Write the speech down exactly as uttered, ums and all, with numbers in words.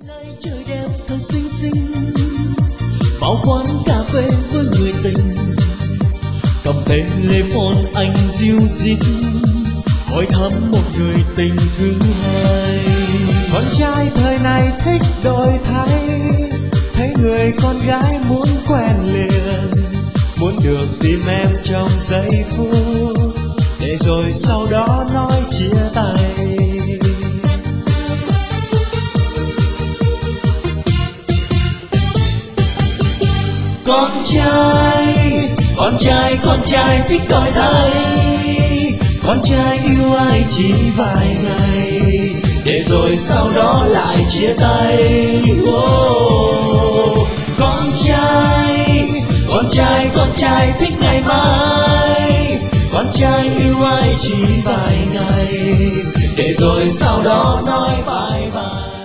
Nay trời đẹp thật xinh xinh, bao quán cà phê với người tình, cầm telephone anh ríu rít hỏi thăm một người tình thứ hai. Con trai thời này thích đổi thay, thấy người con gái muốn quen liền, muốn được tìm em trong giây phút, để rồi sau đó nói chia tay. Con trai, con trai, con trai thích đổi thay, con trai yêu ai chỉ vài ngày, để rồi sau đó lại chia tay. Oh, con trai, con trai, con trai thích ngày mai, con trai yêu ai chỉ vài ngày, để rồi sau đó nói bye bye.